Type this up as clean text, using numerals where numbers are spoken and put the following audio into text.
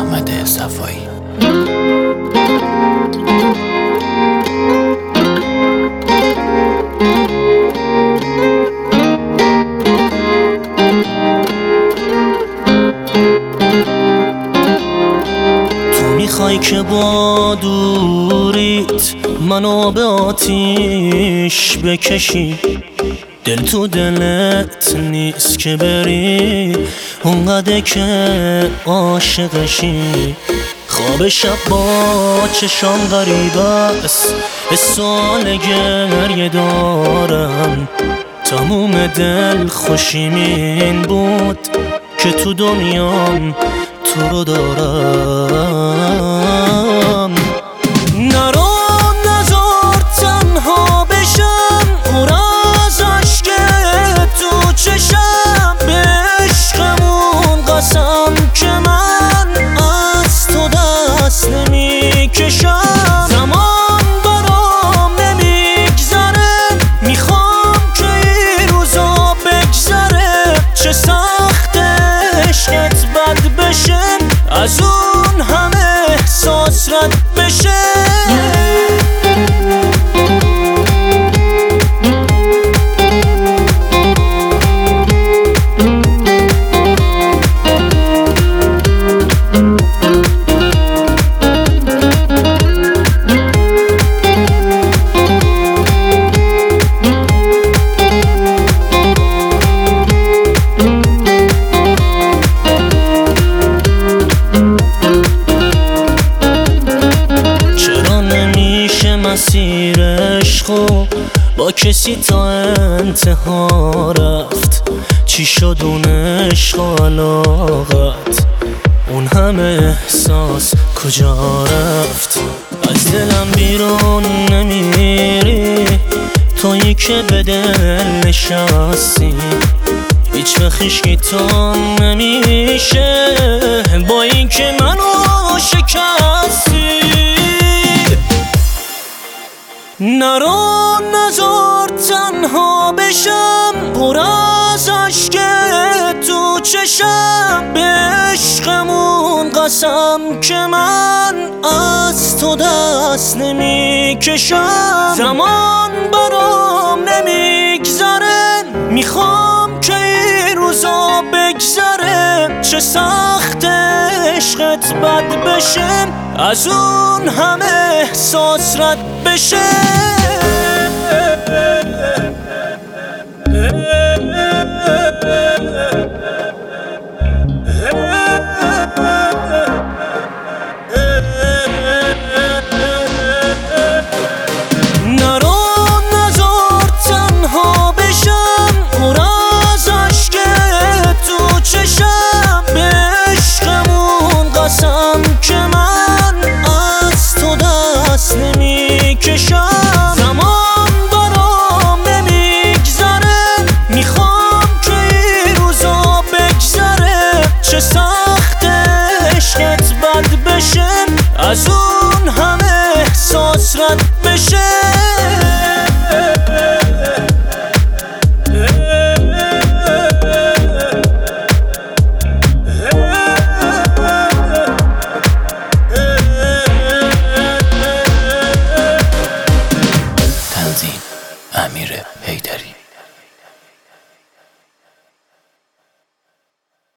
احمد صفایی. میخوای که با دوریت منو به آتیش بکشی، دل تو دلت نیست که بری اونقدر که عاشقشی. خواب شب با چشام غریب است، سوال گریه دارم. تموم دل خوشیم این بود که تو دنیام تو رو دارم. نرو نذار تنها بشم، پر از عشق تو چشم. به عشقمون قسم که من از تو دست نمیکشم. زمان برام نمیگذره، میخوام که این روزا بگذره. چه سخت عشقت بد بشه، از اون همه احساس رد بشه. مسیر عشقو با کسی تا انتها رفت. چی شد اون عشق و علاقت، اون همه احساس کجا رفت؟ از دلم بیرون نمیری، تویی که به دل نشستی. هیچ وقت هیچکی تو نمیشه با این که منو شکستی. نرو نذار تنها بشم، پر از عشق تو چشم. به عشقمون قسم که من از تو دست نمیکشم. زمان برام نمیگذره، میخوام که این روزا بگذره. چه سخت عشقت بد بشه، از اون همه احساس رد بشه.